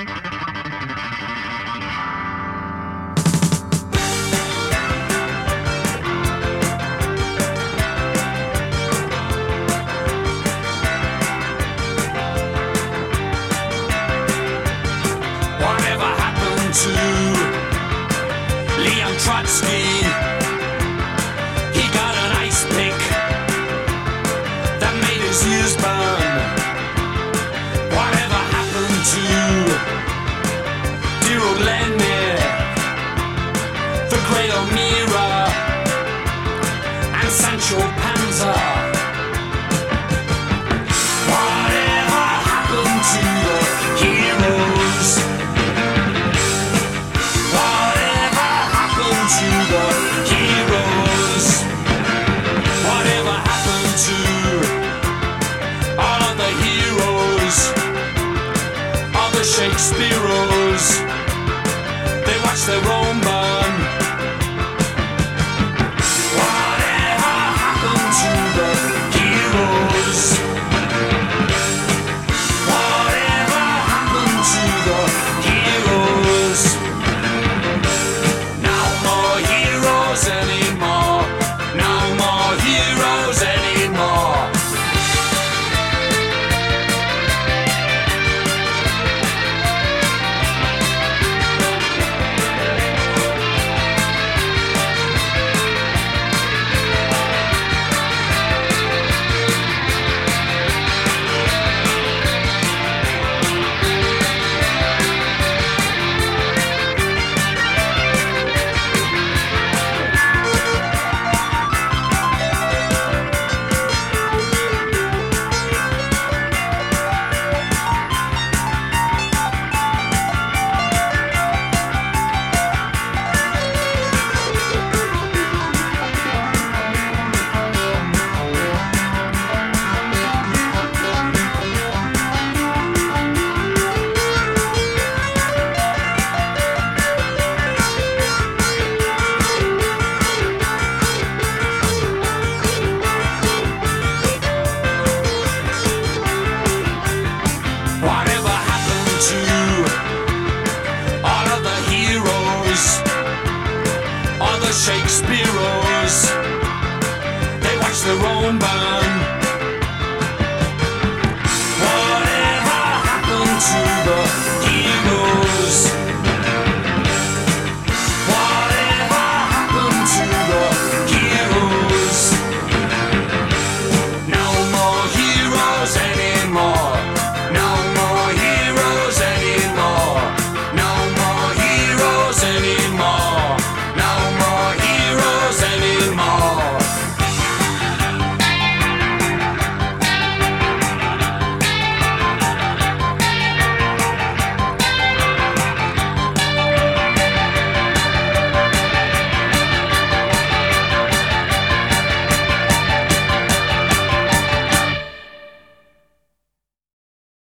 Whatever happened to Leon Trotsky? He got an ice pick that made his ears burn. Whatever happened to dear old Lenin, the great O'Meara, and Sancho Panza? Whatever happened to the heroes? Whatever happened to the heroes? Whatever happened to all of the heroes? All the Shakespeareos? They watch their own burn. Whatever happened to the heroes? Whatever happened to the heroes? No more heroes anymore. No more heroes anymore. Whatever happened to all of the heroes? All the Shakespeareos? They watch their own burn. Whatever happened to the